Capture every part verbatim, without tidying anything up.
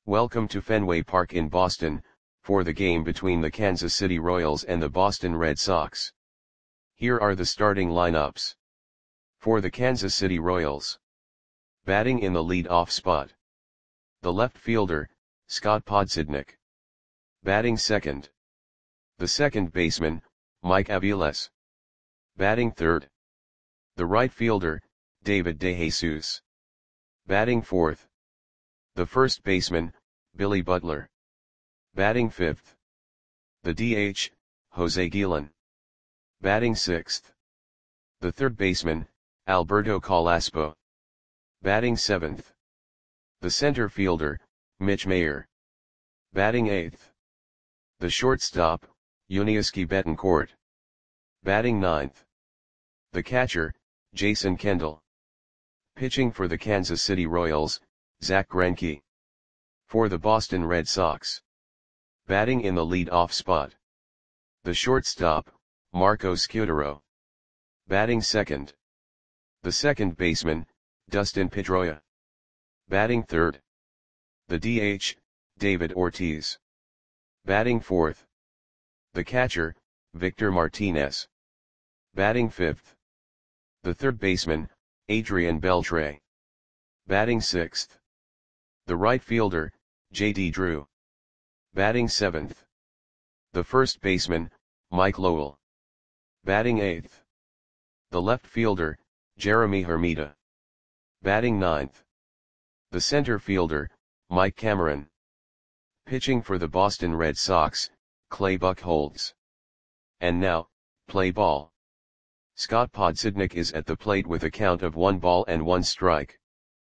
Welcome to Fenway Park in Boston, for the game between the Kansas City Royals and the Boston Red Sox. Here are the starting lineups. For the Kansas City Royals. Batting in the lead-off spot. The left fielder, Scott Podsednik. Batting second. The second baseman, Mike Aviles. Batting third. The right fielder, David DeJesus. Batting fourth. The first baseman, Billy Butler. Batting fifth. The D H, Jose Guillen. Batting sixth. The third baseman, Alberto Carrasco. Batting seventh. The center fielder, Mitch Mayer. Batting eighth. The shortstop, Yuniesky Betancourt. Batting ninth. The catcher, Jason Kendall. Pitching for the Kansas City Royals, Zack Greinke. For the Boston Red Sox. Batting in the lead-off spot. The shortstop, Marco Scutaro. Batting second. The second baseman, Dustin Pedroia. Batting third. The D H, David Ortiz. Batting fourth. The catcher, Victor Martinez. Batting fifth. The third baseman, Adrian Beltre. Batting sixth. The right fielder, J D Drew. Batting seventh. The first baseman, Mike Lowell. Batting eighth. The left fielder, Jeremy Hermida. Batting ninth. The center fielder, Mike Cameron. Pitching for the Boston Red Sox, Clay Buchholz. And now, play ball. Scott Podsednik is at the plate with a count of one ball and one strike.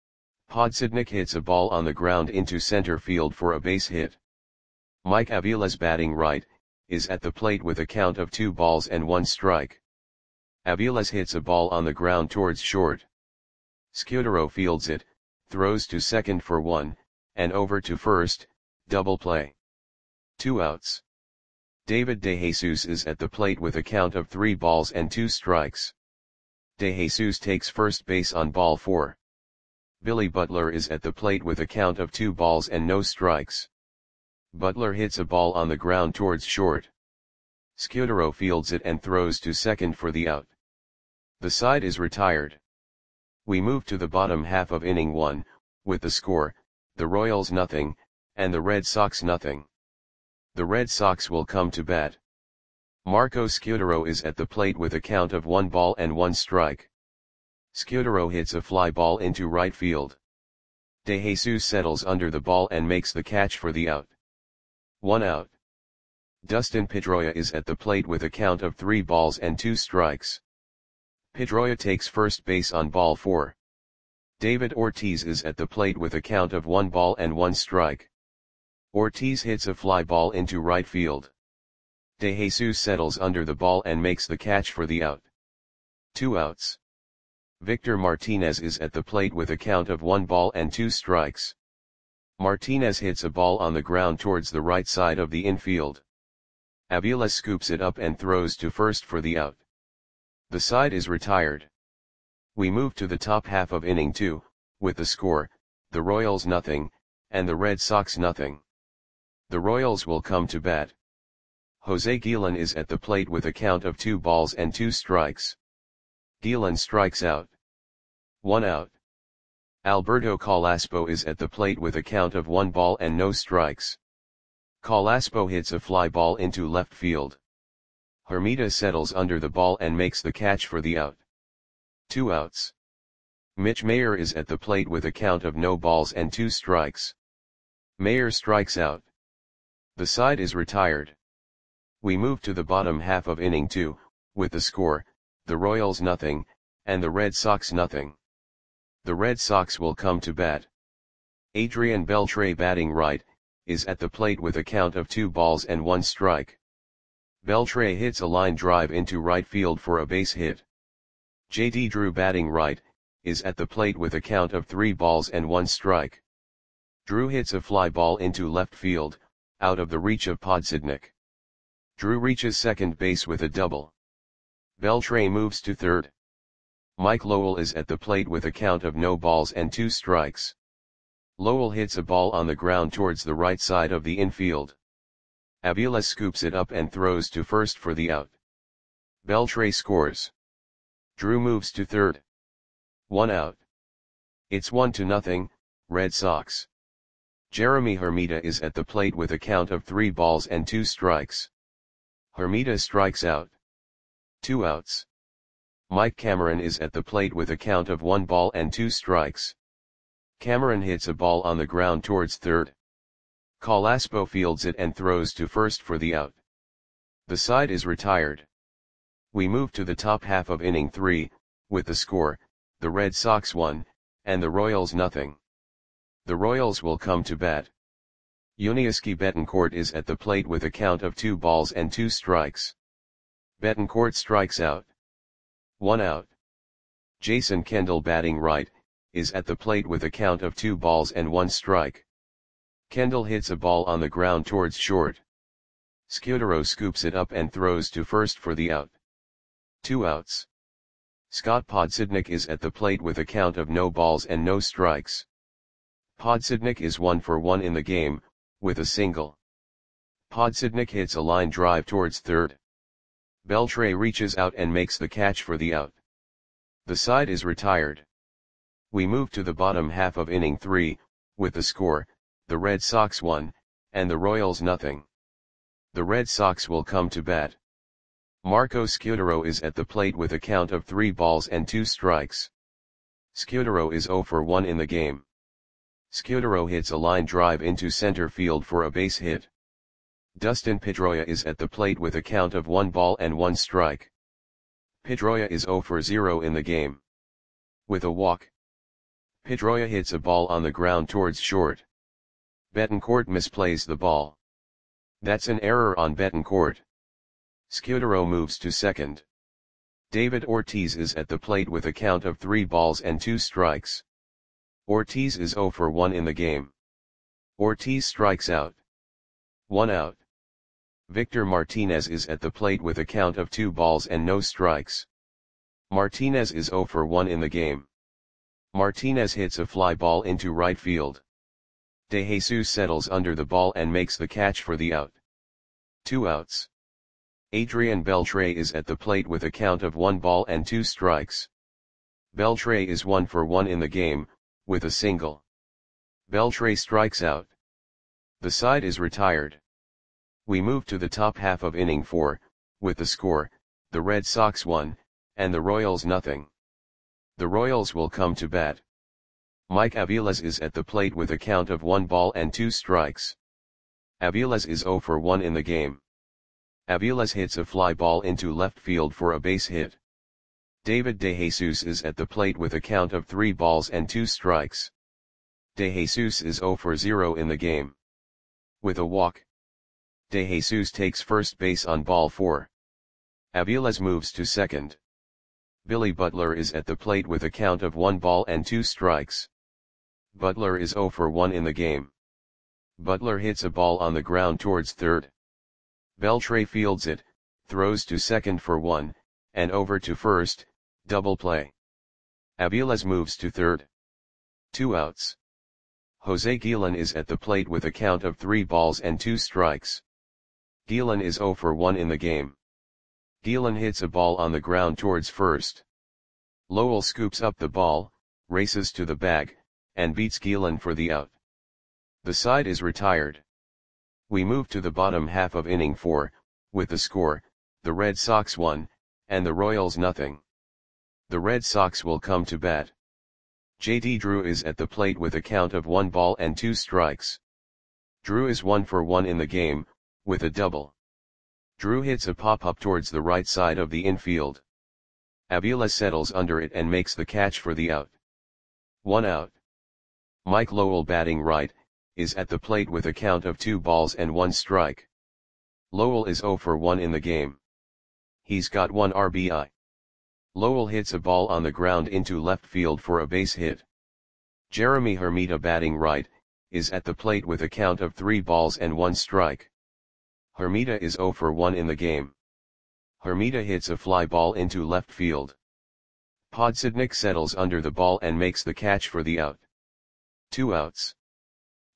Podsednik hits a ball on the ground into center field for a base hit. Mike Aviles, batting right, is at the plate with a count of two balls and one strike. Aviles hits a ball on the ground towards short. Scutaro fields it, throws to second for one, and over to first, double play. Two outs. David DeJesus is at the plate with a count of three balls and two strikes. DeJesus takes first base on ball four. Billy Butler is at the plate with a count of two balls and no strikes. Butler hits a ball on the ground towards short. Scutaro fields it and throws to second for the out. The side is retired. We move to the bottom half of inning one, with the score, the Royals nothing, and the Red Sox nothing. The Red Sox will come to bat. Marco Scutaro is at the plate with a count of one ball and one strike. Scutaro hits a fly ball into right field. DeJesus settles under the ball and makes the catch for the out. One out. Dustin Pedroia is at the plate with a count of three balls and two strikes. Pedroia takes first base on ball four. David Ortiz is at the plate with a count of one ball and one strike. Ortiz hits a fly ball into right field. DeJesus settles under the ball and makes the catch for the out. Two outs. Victor Martinez is at the plate with a count of one ball and two strikes. Martinez hits a ball on the ground towards the right side of the infield. Aviles scoops it up and throws to first for the out. The side is retired. We move to the top half of inning two, with the score, the Royals nothing, and the Red Sox nothing. The Royals will come to bat. Jose Guillen is at the plate with a count of two balls and two strikes. Guillen strikes out. One out. Alberto Carrasco is at the plate with a count of one ball and no strikes. Carrasco hits a fly ball into left field. Hermida settles under the ball and makes the catch for the out. Two outs. Mitch Mayer is at the plate with a count of no balls and two strikes. Mayer strikes out. The side is retired. We move to the bottom half of inning two, with the score, the Royals nothing, and the Red Sox nothing. The Red Sox will come to bat. Adrian Beltre, batting right, is at the plate with a count of two balls and one strike. Beltre hits a line drive into right field for a base hit. J D Drew, batting right, is at the plate with a count of three balls and one strike. Drew hits a fly ball into left field, out of the reach of Podsednik. Drew reaches second base with a double. Beltre moves to third. Mike Lowell is at the plate with a count of no balls and two strikes. Lowell hits a ball on the ground towards the right side of the infield. Aviles scoops it up and throws to first for the out. Beltre scores. Drew moves to third. One out. It's one to nothing, Red Sox. Jeremy Hermida is at the plate with a count of three balls and two strikes. Hermida strikes out. Two outs. Mike Cameron is at the plate with a count of one ball and two strikes. Cameron hits a ball on the ground towards third. Colaspo fields it and throws to first for the out. The side is retired. We move to the top half of inning three, with the score, the Red Sox one, and the Royals nothing. The Royals will come to bat. Yuniesky Betancourt is at the plate with a count of two balls and two strikes. Betancourt strikes out. One out. Jason Kendall batting right, is at the plate with a count of two balls and one strike. Kendall hits a ball on the ground towards short. Scudero scoops it up and throws to first for the out. Two outs. Scott Podsednik is at the plate with a count of no balls and no strikes. Podsednik is one for one in the game, with a single. Podsednik hits a line drive towards third. Beltre reaches out and makes the catch for the out. The side is retired. We move to the bottom half of inning three, with the score, the Red Sox one, and the Royals nothing. The Red Sox will come to bat. Marco Scudero is at the plate with a count of three balls and two strikes. Scudero is zero for one in the game. Scudero hits a line drive into center field for a base hit. Dustin Pedroia is at the plate with a count of one ball and one strike. Pedroia is zero for zero in the game. With a walk. Pedroia hits a ball on the ground towards short. Betancourt misplays the ball. That's an error on Betancourt. Scudero moves to second. David Ortiz is at the plate with a count of three balls and two strikes. Ortiz is zero for one in the game. Ortiz strikes out. One out. Victor Martinez is at the plate with a count of two balls and no strikes. Martinez is zero for one in the game. Martinez hits a fly ball into right field. De Jesus settles under the ball and makes the catch for the out. Two outs. Adrian Beltre is at the plate with a count of one ball and two strikes. Beltre is one for one in the game, with a single. Beltre strikes out. The side is retired. We move to the top half of inning four, with the score, the Red Sox one, and the Royals nothing. The Royals will come to bat. Mike Aviles is at the plate with a count of one ball and two strikes. Aviles is zero for one in the game. Aviles hits a fly ball into left field for a base hit. David De Jesus is at the plate with a count of three balls and two strikes. De Jesus is zero for zero in the game. With a walk. De Jesus takes first base on ball four. Aviles moves to second. Billy Butler is at the plate with a count of one ball and two strikes. Butler is zero for one in the game. Butler hits a ball on the ground towards third. Beltre fields it, throws to second for one, and over to first, double play. Aviles moves to third. Two outs. Jose Guillen is at the plate with a count of three balls and two strikes. Guillen is zero for one in the game. Guillen hits a ball on the ground towards first. Lowell scoops up the ball, races to the bag, and beats Guillen for the out. The side is retired. We move to the bottom half of inning four, with the score, the Red Sox one, and the Royals nothing. The Red Sox will come to bat. J D Drew is at the plate with a count of one ball and two strikes. Drew is one for one in the game, with a double. Drew hits a pop-up towards the right side of the infield. Aviles settles under it and makes the catch for the out. One out. Mike Lowell batting right, is at the plate with a count of two balls and one strike. Lowell is zero for one in the game. He's got one R B I. Lowell hits a ball on the ground into left field for a base hit. Jeremy Hermida batting right, is at the plate with a count of three balls and one strike. Hermida is zero for one in the game. Hermida hits a fly ball into left field. Podsednik settles under the ball and makes the catch for the out. Two outs.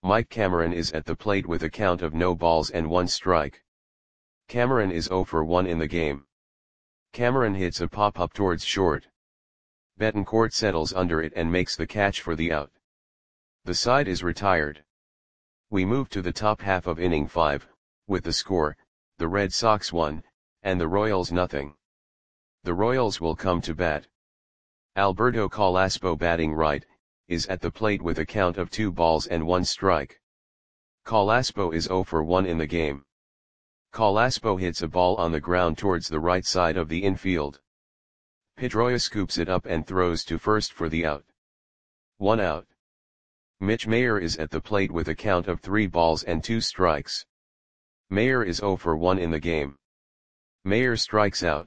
Mike Cameron is at the plate with a count of no balls and one strike. Cameron is zero for one in the game. Cameron hits a pop-up towards short. Betancourt settles under it and makes the catch for the out. The side is retired. We move to the top half of inning five, with the score, the Red Sox one, and the Royals nothing. The Royals will come to bat. Alberto Carrasco, batting right, is at the plate with a count of two balls and one strike. Carrasco is zero for one in the game. Carrasco hits a ball on the ground towards the right side of the infield. Pedroia scoops it up and throws to first for the out. One out. Mitch Mayer is at the plate with a count of three balls and two strikes. Mayer is zero for one in the game. Mayer strikes out.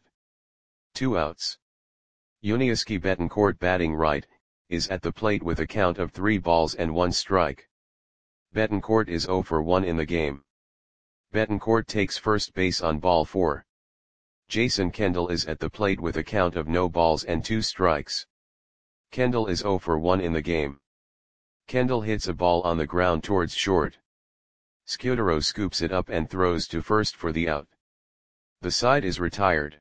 Two outs. Yuniesky Betancourt, batting right, is at the plate with a count of three balls and one strike. Betancourt is zero for one in the game. Betancourt takes first base on ball four. Jason Kendall is at the plate with a count of no balls and two strikes. Kendall is zero for one in the game. Kendall hits a ball on the ground towards short. Scudero scoops it up and throws to first for the out. The side is retired.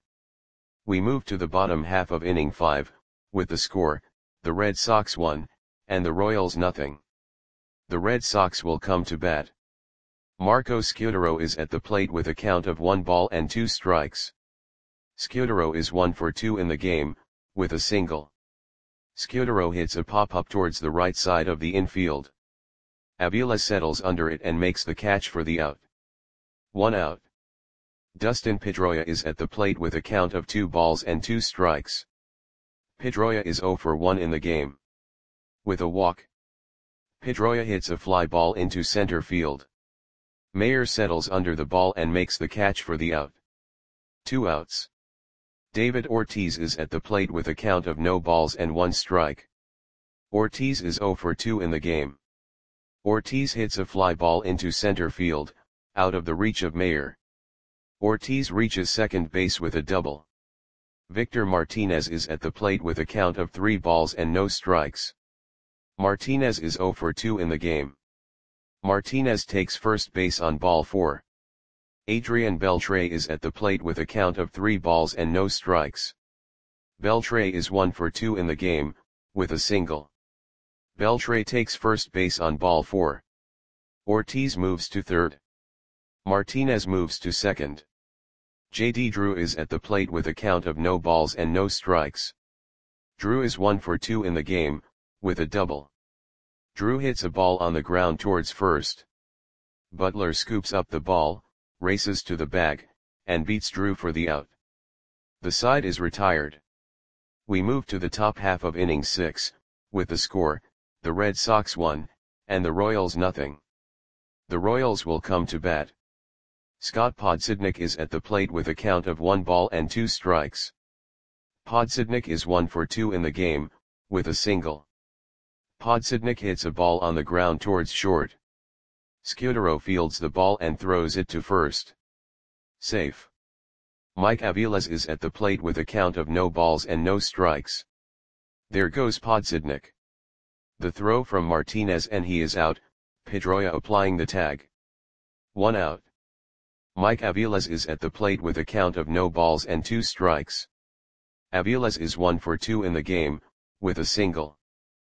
We move to the bottom half of inning five, with the score, the Red Sox one, and the Royals nothing. The Red Sox will come to bat. Marco Scudero is at the plate with a count of one ball and two strikes. Scudero is one for two in the game, with a single. Scudero hits a pop-up towards the right side of the infield. Avila settles under it and makes the catch for the out. One out. Dustin Pedroia is at the plate with a count of two balls and two strikes. Pedroia is zero for one in the game. With a walk. Pedroia hits a fly ball into center field. Mayer settles under the ball and makes the catch for the out. Two outs. David Ortiz is at the plate with a count of no balls and one strike. Ortiz is zero for two in the game. Ortiz hits a fly ball into center field, out of the reach of Mayer. Ortiz reaches second base with a double. Victor Martinez is at the plate with a count of three balls and no strikes. Martinez is zero for two in the game. Martinez takes first base on ball four. Adrian Beltre is at the plate with a count of three balls and no strikes. Beltre is one for two in the game, with a single. Beltre takes first base on ball four. Ortiz moves to third. Martinez moves to second. J D Drew is at the plate with a count of no balls and no strikes. Drew is one for two in the game, with a double. Drew hits a ball on the ground towards first. Butler scoops up the ball, races to the bag, and beats Drew for the out. The side is retired. We move to the top half of inning six, with the score, the Red Sox one, and the Royals nothing. The Royals will come to bat. Scott Podsednik is at the plate with a count of one ball and two strikes. Podsednik is one for two in the game, with a single. Podsednik hits a ball on the ground towards short. Scudero fields the ball and throws it to first. Safe. Mike Aviles is at the plate with a count of no balls and no strikes. There goes Podsednik. The throw from Martinez and he is out, Pedroia applying the tag. One out. Mike Aviles is at the plate with a count of no balls and two strikes. Aviles is one for two in the game, with a single.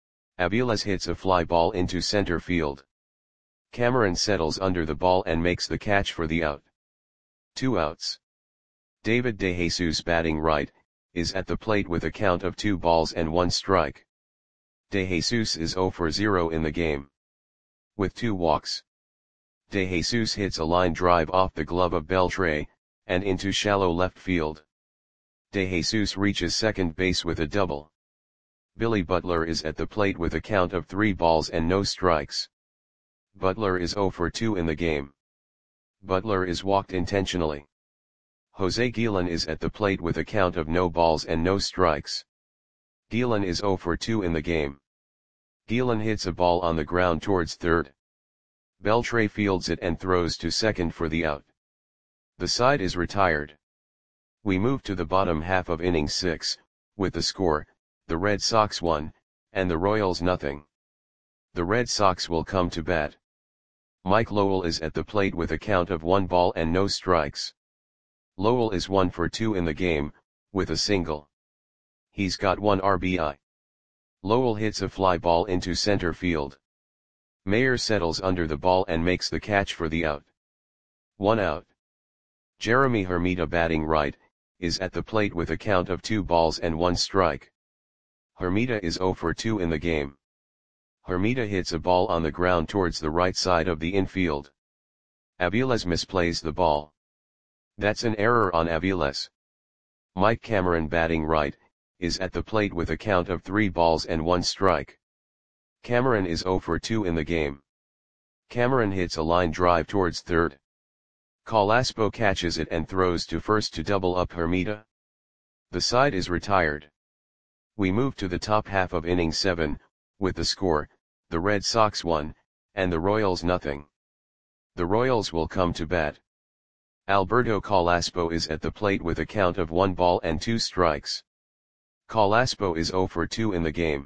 Aviles hits a fly ball into center field. Cameron settles under the ball and makes the catch for the out. Two outs. David DeJesus, batting right, is at the plate with a count of two balls and one strike. DeJesus is zero for zero in the game. With two walks. DeJesus hits a line drive off the glove of Beltre, and into shallow left field. DeJesus reaches second base with a double. Billy Butler is at the plate with a count of three balls and no strikes. Butler is zero for two in the game. Butler is walked intentionally. Jose Guillen is at the plate with a count of no balls and no strikes. Guillen is zero for two in the game. Guillen hits a ball on the ground towards third. Beltre fields it and throws to second for the out. The side is retired. We move to the bottom half of inning six, with the score, the Red Sox one, and the Royals nothing. The Red Sox will come to bat. Mike Lowell is at the plate with a count of one ball and no strikes. Lowell is one for two in the game, with a single. He's got one R B I. Lowell hits a fly ball into center field. Mayer settles under the ball and makes the catch for the out. One out. Jeremy Hermita, batting right, is at the plate with a count of two balls and one strike. Hermita is zero for two in the game. Hermita hits a ball on the ground towards the right side of the infield. Aviles misplays the ball. That's an error on Aviles. Mike Cameron, batting right, is at the plate with a count of three balls and one strike. Cameron is zero for two in the game. Cameron hits a line drive towards third. Calaspo catches it and throws to first to double up Hermita. The side is retired. We move to the top half of inning seven, with the score, the Red Sox one, and the Royals nothing. The Royals will come to bat. Alberto Calaspo is at the plate with a count of one ball and two strikes. Calaspo is zero for two in the game.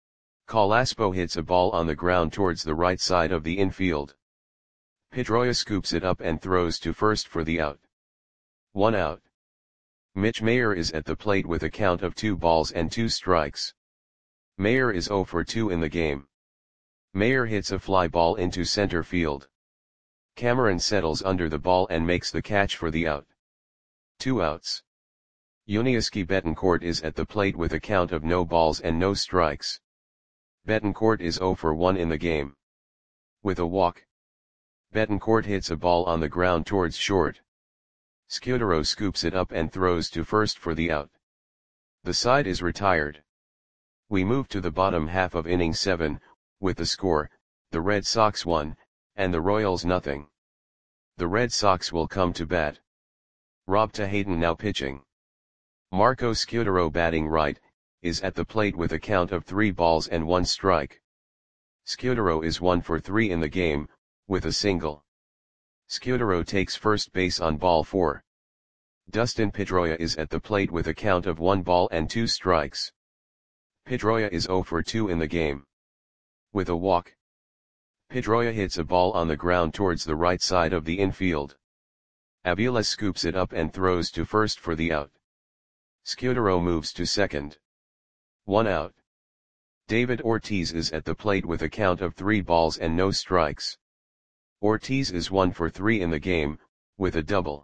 Calaspo hits a ball on the ground towards the right side of the infield. Pedroia scoops it up and throws to first for the out. One out. Mitch Mayer is at the plate with a count of two balls and two strikes. Mayer is zero for two in the game. Mayer hits a fly ball into center field. Cameron settles under the ball and makes the catch for the out. Two outs. Yuniesky Betancourt is at the plate with a count of no balls and no strikes. Betancourt is zero for one in the game. With a walk. Betancourt hits a ball on the ground towards short. Scudero scoops it up and throws to first for the out. The side is retired. We move to the bottom half of inning seven, with the score, the Red Sox one, and the Royals nothing. The Red Sox will come to bat. Rob Tahayden now pitching. Marco Scudero, batting right, is at the plate with a count of three balls and one strike. Scudero is one for three in the game, with a single. Scudero takes first base on ball four. Dustin Pedroia is at the plate with a count of one ball and two strikes. Pedroia is zero for two in the game. With a walk. Pedroia hits a ball on the ground towards the right side of the infield. Aviles scoops it up and throws to first for the out. Scudero moves to second. One out. David Ortiz is at the plate with a count of three balls and no strikes. Ortiz is one for three in the game, with a double.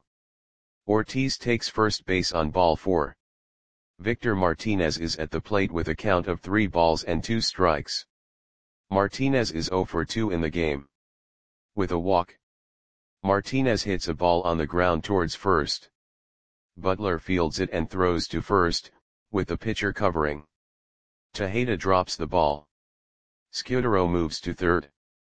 Ortiz takes first base on ball four. Victor Martinez is at the plate with a count of three balls and two strikes. Martinez is zero for two in the game. With a walk. Martinez hits a ball on the ground towards first. Butler fields it and throws to first, with the pitcher covering. Tejeda drops the ball. Scudero moves to third.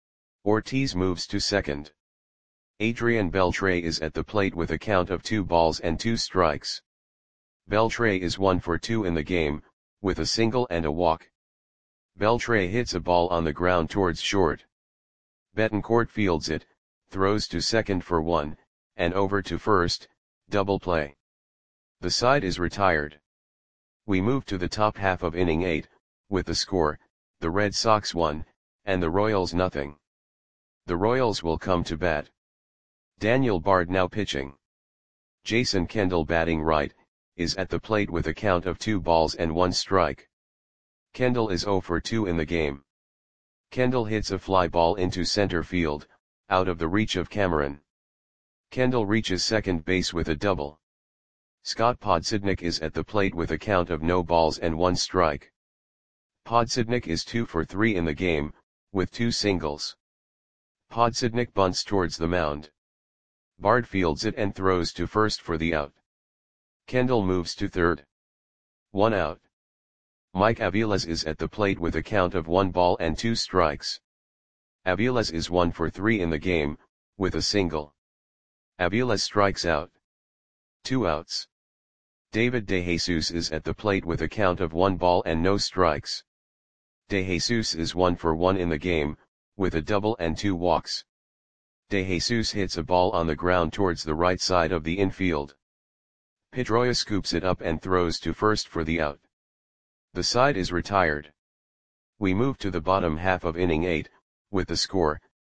Ortiz moves to second. Adrian Beltre is at the plate with a count of two balls and two strikes. Beltre is one for two in the game, with a single and a walk. Beltre hits a ball on the ground towards short. Betancourt fields it, throws to second for one, and over to first, double play. The side is retired. We move to the top half of inning eight, with the score, the Red Sox one, and the Royals nothing. The Royals will come to bat. Daniel Bard now pitching. Jason Kendall, batting right, is at the plate with a count of two balls and one strike. Kendall is zero for two in the game. Kendall hits a fly ball into center field, out of the reach of Cameron. Kendall reaches second base with a double. Scott Podsednik is at the plate with a count of no balls and one strike. Podsednik is two for three in the game, with two singles. Podsednik bunts towards the mound. Bard fields it and throws to first for the out. Kendall moves to third. One out. Mike Aviles is at the plate with a count of one ball and two strikes. Aviles is one for three in the game, with a single. Aviles strikes out. Two outs. David DeJesus is at the plate with a count of one ball and no strikes. DeJesus is one for one in the game, with a double and two walks. DeJesus hits a ball on the ground towards the right side of the infield. Pedroia scoops it up and throws to first for the out. The side is retired. We move to the bottom half of inning eight, with the score,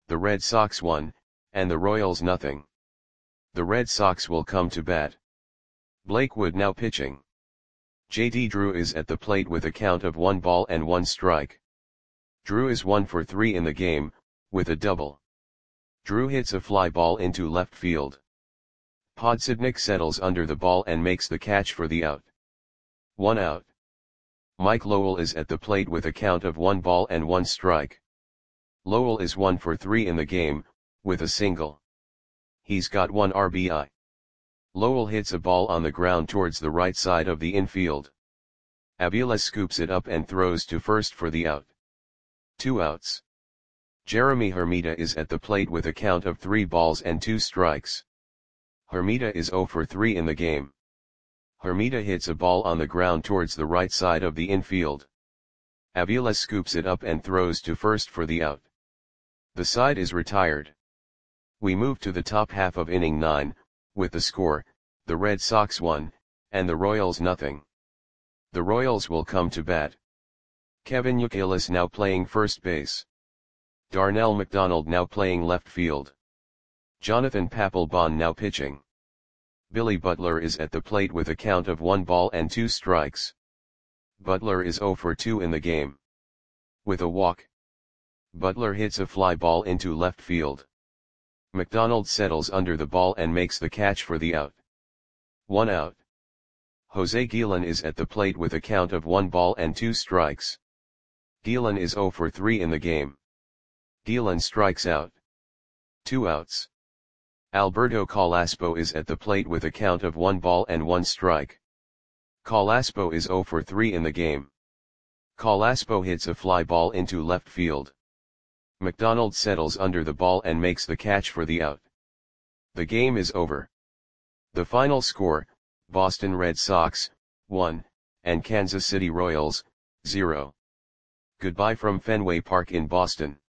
the Red Sox one, and the Royals nothing. The Red Sox will come to bat. Blake Wood now pitching. J D Drew is at the plate with a count of one ball and one strike. Drew is one for three in the game, with a double. Drew hits a fly ball into left field. Podsednik settles under the ball and makes the catch for the out. One out. Mike Lowell is at the plate with a count of one ball and one strike. Lowell is one for three in the game, with a single. He's got one R B I. Lowell hits a ball on the ground towards the right side of the infield. Avila scoops it up and throws to first for the out. Two outs. Jeremy Hermida is at the plate with a count of three balls and two strikes. Hermida is zero for three in the game. Hermida hits a ball on the ground towards the right side of the infield. Avila scoops it up and throws to first for the out. The side is retired. We move to the top half of inning nine, with the score, the Red Sox one, and the Royals nothing. The Royals will come to bat. Kevin Youkilis now playing first base. Darnell McDonald now playing left field. Jonathan Papelbon now pitching. Billy Butler is at the plate with a count of one ball and two strikes. Butler is zero for two in the game. With a walk, Butler hits a fly ball into left field. McDonald settles under the ball and makes the catch for the out. One out. Jose Guillen is at the plate with a count of one ball and two strikes. Guillen is zero for three in the game. Guillen strikes out. Two outs. Alberto Calaspo is at the plate with a count of one ball and one strike. Calaspo is zero for three in the game. Calaspo hits a fly ball into left field. McDonald settles under the ball and makes the catch for the out. The game is over. The final score, Boston Red Sox, one, and Kansas City Royals, zero. Goodbye from Fenway Park in Boston.